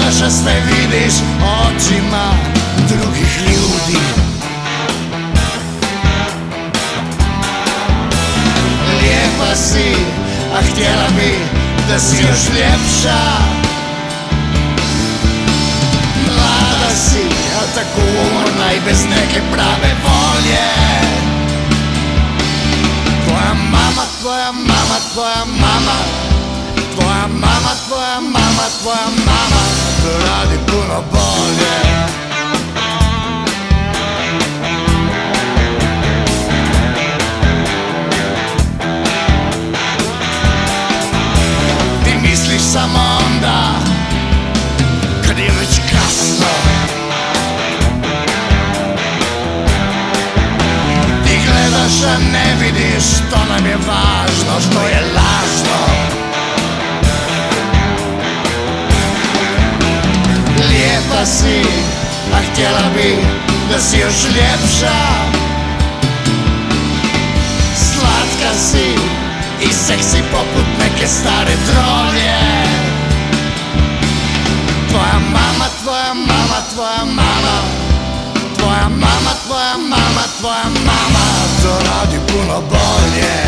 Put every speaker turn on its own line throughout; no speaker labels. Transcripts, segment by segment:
gledaš, a sve vidiš očima drugih ljudi. Lijepa si, a htjela bi da si još ljepša. Mlada si, a tako umorna i bez neke prave volje. Tvoja mama, tvoja mama, tvoja mama, tvoja mama, tvoja mama, tvoja mama to radi puno bolje. Ti misliš samo onda kad je već kasno. Ti gledaš, a ne vidiš što nam je važno, što je lažno. Lijepa si, a htjela bi da si još ljepša. Slatka si i seksi poput neke stare trolje. Tvoja mama, tvoja mama, tvoja mama, tvoja mama, tvoja mama, tvoja mama to radi puno bolje.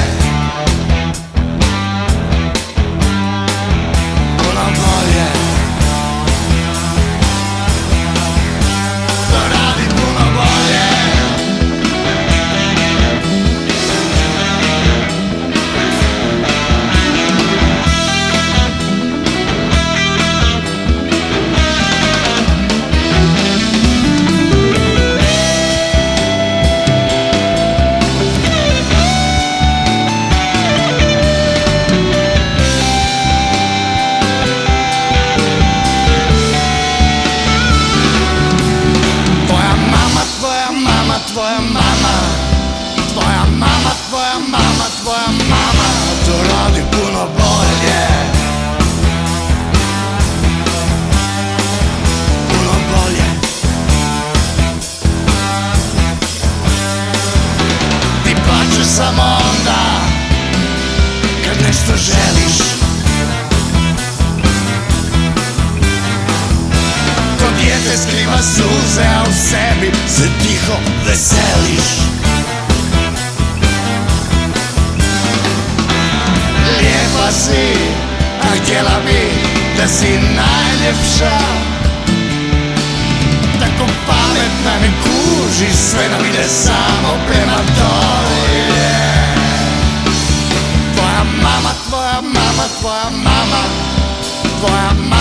Puno bolje. Tvoja mama, tvoja mama, tvoja mama, tvoja mama to radi puno bolje. Puno bolje. Ti plačeš samo onda kad nešto želiš. To dijete skriva suze, a u sebi se tiho veseliš. Lijepa si, a htjela bi da si najljepša. Tako pametna ne kužiš, sve nam ide samo prema dolje. Tvoja mama, tvoja mama, tvoja mama, tvoja mama,